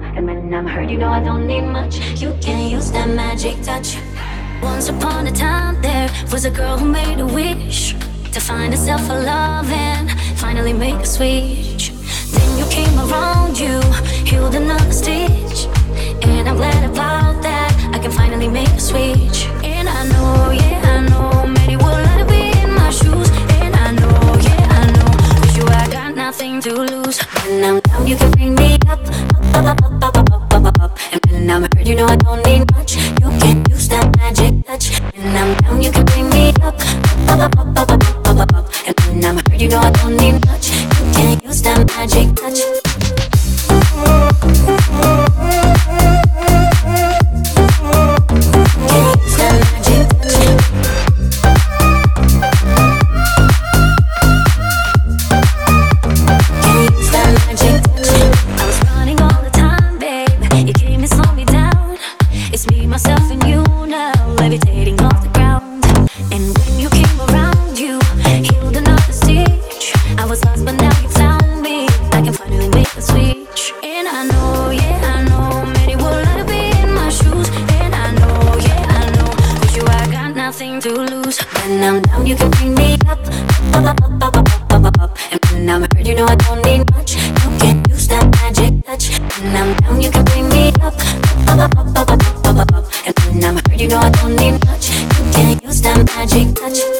And when I'm hurt, you know I don't need much. You can use that magic touch. Once upon a time there was a girl who made a wish to find herself a love and finally make a switch. Then you came around, you healed another stitch, and I'm glad about that. I can finally make a switch. And I know, yeah, I know, many would like to be in my shoes. And I know, yeah, I know, with you I got nothing to lose. When I'm down, you can bring me up, up, up, up, up, up, up, up, up. And when I'm hurt, you know I don't need much. You can use that magic touch. When I'm down, you can bring me up, up, up, up, up, up, up, up, up. And when I'm hurt, you know I don't need much. You can use that magic touch. Nothing to lose. When I'm down, you can bring me up, up, up, up, up, up, up, up, up. And when I'm hurt, you know I don't need much. You can use that magic touch. When I'm down, you can bring me up, up, up, up, up, up, up, up, up. And when I'm hurt, you know I don't need much. You can use that magic touch.